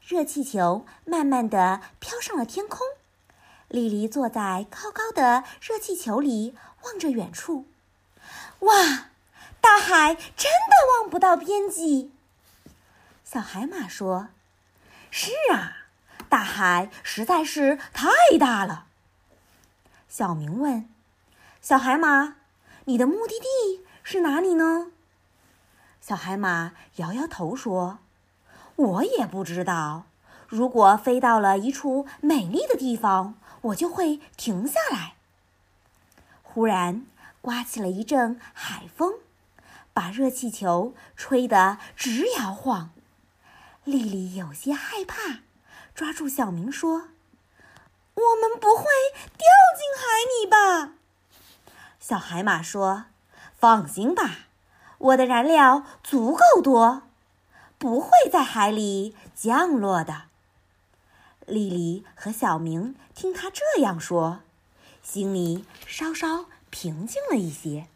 热气球慢慢地飘上了天空。莉莉坐在高高的热气球里，望着远处。哇，大海真的望不到边际。小海马说：是啊，大海实在是太大了。小明问：小海马，你的目的地是哪里呢？小海马摇摇头说：我也不知道，如果飞到了一处美丽的地方，我就会停下来。忽然刮起了一阵海风，把热气球吹得直摇晃。莉莉有些害怕，抓住小明说：我们不会掉进海里吧？小海马说：放心吧，我的燃料足够多，不会在海里降落的。莉莉和小明听他这样说，心里稍稍平静了一些。